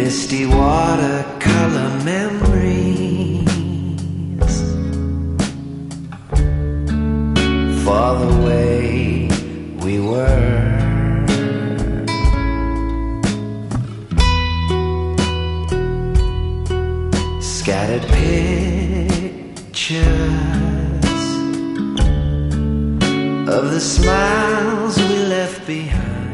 misty watercolor memories for the way we were. Scattered pictures of the smiles we left behind.